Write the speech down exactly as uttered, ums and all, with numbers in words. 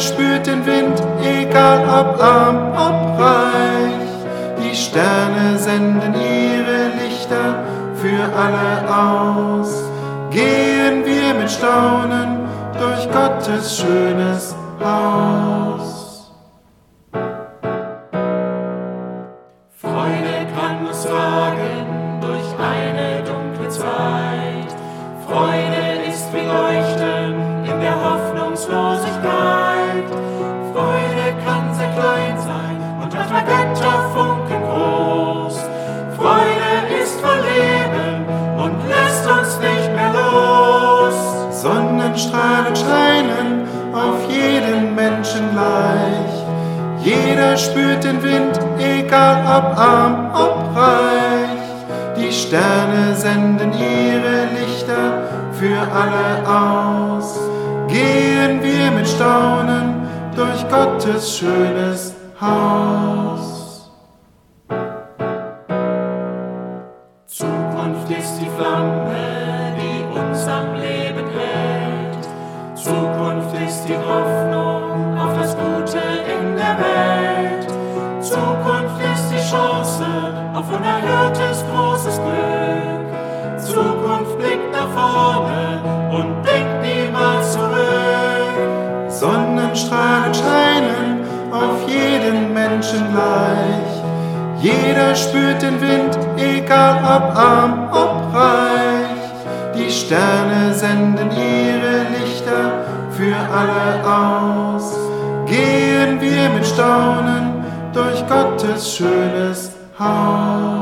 spürt den Wind, egal ob arm, ob reich. Die Sterne senden ihre Lichter für alle aus. Gehen wir mit Staunen durch Gottes schönes Haus. Freude kann uns tragen durch eine dunkle Zeit. Freude ist wie Leuchten in der Hoffnungslosigkeit. Freude kann sehr klein sein und manchmal Götterfunken groß. Freude ist voll Leben und lässt uns nicht mehr los. Sonnenstrahlen scheinen auf jeden Menschen gleich. Jeder spürt den Wind, egal ob arm, ob reich. Die Sterne senden ihre Lichter für alle aus. Gehen wir mit Staunen durch Gottes schönes Haus. Zukunft ist die Flamme, die uns am Leben hält. Zukunft ist die Hoffnung auf das Gute in der Welt. Zukunft ist die Chance auf unerhörtes großes Glück. Zukunft blickt nach vorne und blickt niemals zurück. Sonnenstrahlen scheinen auf jeden Menschen gleich. Jeder spürt den Wind, egal ob arm, ob reich. Die Sterne senden ihre Lichter für alle aus. Gehen wir mit Staunen durch Gottes schönes Haus.